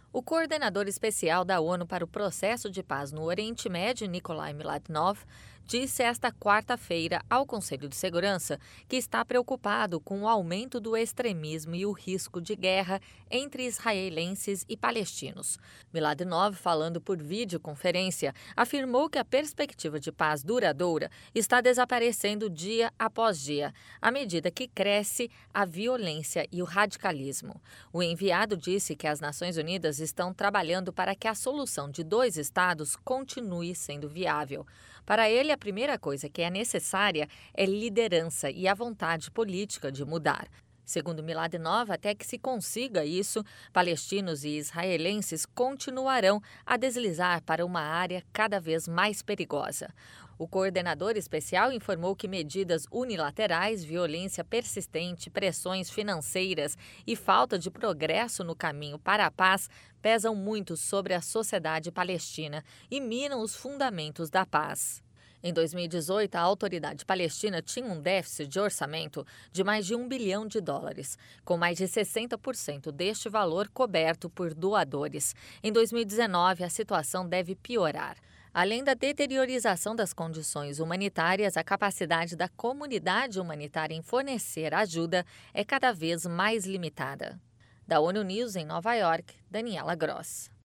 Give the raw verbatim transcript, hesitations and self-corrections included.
O coordenador especial da ONU para o processo de paz no Oriente Médio, Nikolai Mladinov, disse esta quarta-feira ao Conselho de Segurança que está preocupado com o aumento do extremismo e o risco de guerra entre israelenses e palestinos. Mladinov, falando por videoconferência, afirmou que a perspectiva de paz duradoura está desaparecendo dia após dia, à medida que cresce a violência e o radicalismo. O enviado disse que as Nações Unidas estão trabalhando para que a solução de dois estados continue sendo viável. Para ele, a primeira coisa que é necessária é liderança e a vontade política de mudar. Segundo Mladinov, até que se consiga isso, palestinos e israelenses continuarão a deslizar para uma área cada vez mais perigosa. O coordenador especial informou que medidas unilaterais, violência persistente, pressões financeiras e falta de progresso no caminho para a paz pesam muito sobre a sociedade palestina e minam os fundamentos da paz. Em dois mil e dezoito, a autoridade palestina tinha um déficit de orçamento de mais de um bilhão de dólares, com mais de sessenta por cento deste valor coberto por doadores. Em dois mil e dezenove, a situação deve piorar. Além da deteriorização das condições humanitárias, a capacidade da comunidade humanitária em fornecer ajuda é cada vez mais limitada. Da ONU News em Nova York, Daniela Gross.